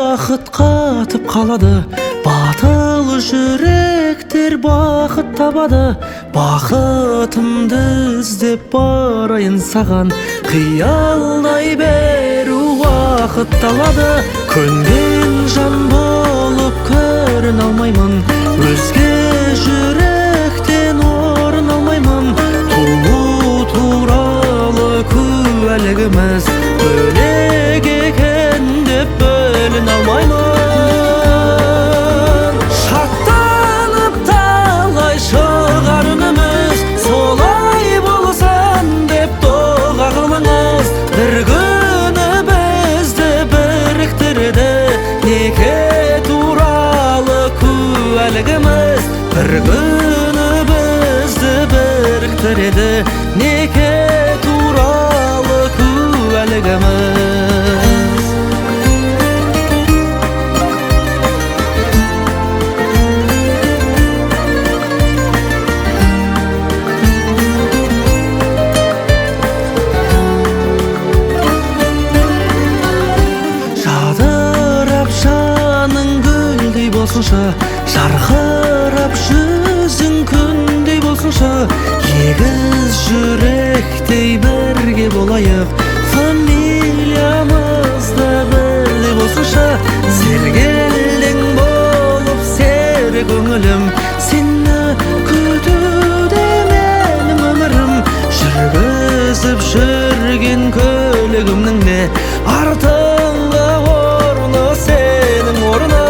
бақыт қатып қалады, батыл жүректер бақыт табады. Бақытымды іздеп барайын саған, қиялдай беру уақыт талады. Көнген жан болып көрін алмаймын, өзге жүректен орын алмаймын. Туу туралы куәлігіміз бөлек екен деп бөлін алмаймын. Шаттанып талай шығар үніміз, солай болсын деп дұға қылыңыз. Бір күні бізді біріктіреді неке туралы куәлігіміз. Бір күні бізді біріктіреді неке туралы куәлігіміз. Жадырап жаның гүлдей болсыншы, жарқырап жүзің күндей болсыншы. Егіз жүректей бірге болайық, фамилиямызда бірдей болсыншы. Сергелдең болып сері көңілім, сені күтуде менің өмірім. Жүргізіп жүрген көлігімнің де артыңғы орны сенің орның.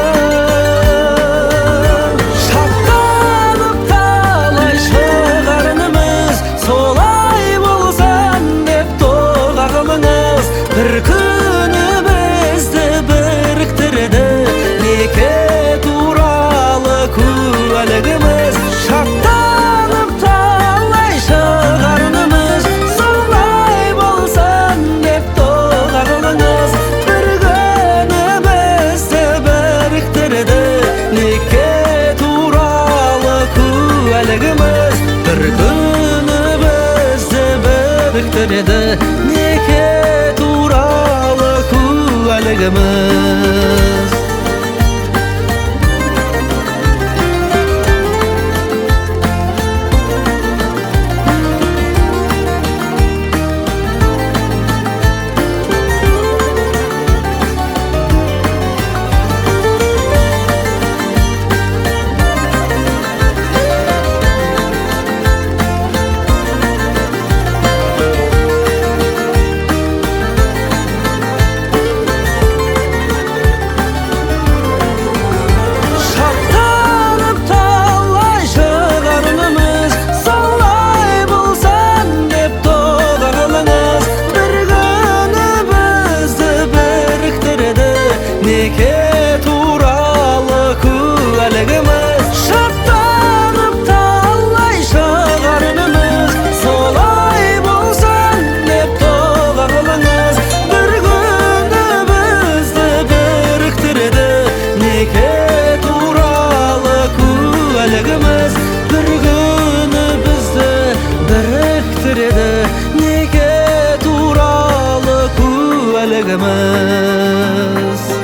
Шаттанып талай шығар үніміз, солай болсын деп дұға қылыңыз. Бір күні бізді біріктіреді неке туралы куәлігіміз. Шаттанып талай шығар үніміз, солай болсын деп дұға қылыңыз. Бір күні бізді біріктіреді неке туралы куәлігіміз. Бір күні бізді біріктіреді неке туралы куәлігіміз. Неке туралы куәлігіміз. Шаттанып талай шығар үніміз, солай болсын деп дұға қылыңыз. Бір күні бізді біріктіреді неке туралы куәлігіміз. Бір күні бізді біріктіреді неке туралы куәлігіміз.